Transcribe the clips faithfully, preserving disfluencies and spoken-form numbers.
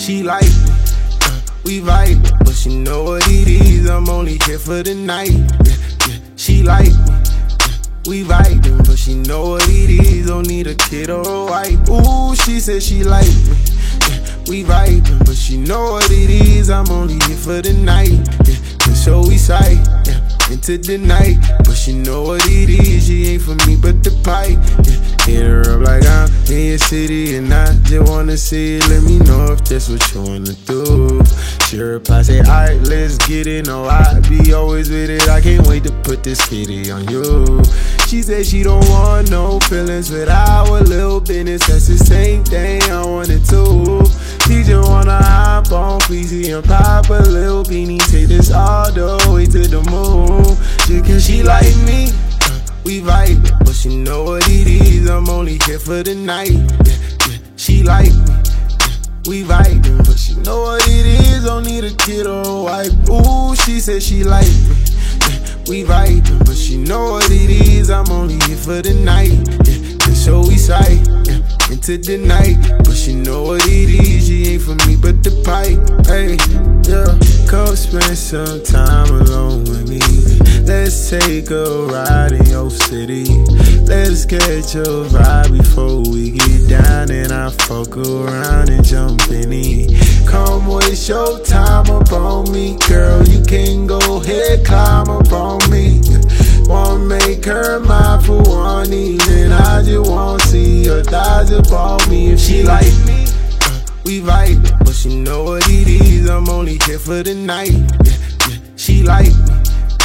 She like me, uh, we vibe, but she know what it is. I'm only here for the night. Yeah, yeah. She like me, uh, we vibing, but she know what it is. Don't need a kid or a wife. Ooh, she said she like me. Yeah, we vibing, but she know what it is. I'm only here for the night. Yeah, and so we sight, yeah, into the night. But she know what it is. She ain't for me but the pipe. Yeah, hit her up like I'm in your city and I just wanna see it. Let me know if that's what you wanna do. She replies, say, alright, let's get it. No, I be always with it. I can't wait to put this kitty on you. She said she don't want no feelings with our little business. That's the same thing I wanted to. She just wanna hop on Fleazy and pop a little beanie. Take this all the way to the moon. Just cause she like me, uh, we vibe, but she know what it is. I'm only here for the night. Yeah, yeah. She like me, yeah, we vibing, but she know what it is. Don't need a kid or a wife. Ooh, she said she like me, yeah, we vibing, but she know what it is. I'm only here for the night. Yeah, and so we sight, yeah, into the night. But she know what it is. She ain't for me but the pipe. Hey, yeah, come spend some time alone with me. Let's take a ride in your city. Let's catch a vibe before we get down. And I fuck around and jump in it. Come waste your time up on me, girl. You can go ahead, climb up on me. Wanna make her mine for one evening. I just wanna see her thighs up on me. If she like me, uh, we vibe, but she know what it is. I'm only here for the night. Yeah, yeah. She like me,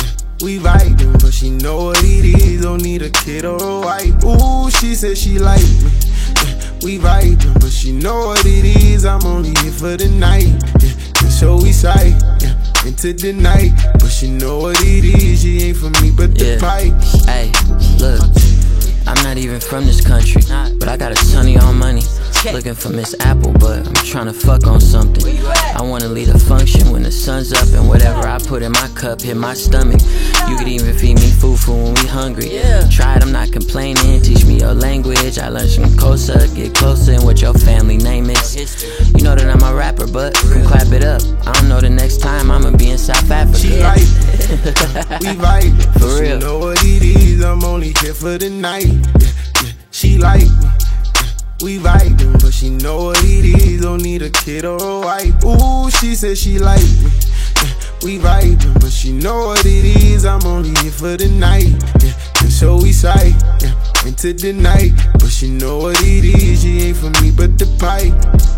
we vibing, but she know what it is. Don't need a kid or a wife. Ooh, she said she like me. Yeah, we vibing, but she know what it is. I'm only here for the night. Yeah, and so we sight, yeah, into the night. But she know what it is. She ain't for me but the yeah. pipe. Hey, look, I'm not even from this country, but I got a ton of y'all money. Looking for Miss Apple, but I'm tryna fuck on something. I wanna lead a function when the sun's up, and whatever I put in my cup hit my stomach. You could even feed me fufu when we hungry. Try it, I'm not complaining. Teach me your language, I learned some Kosa. Get closer and what your family name is. You know that I'm a rapper, but come clap it up. I don't know the next time I'ma be in South Africa. She like it, we vibe, for real. She know what it is. I'm only here for the night. Yeah, yeah. She like me, we vibing, but she know what it is. Don't need a kid or a wife. Ooh, she said she like me. Yeah, we vibing, but she know what it is. I'm only here for the night. Yeah, and so we sight, yeah, into the night. But she know what it is. She ain't for me but the pipe.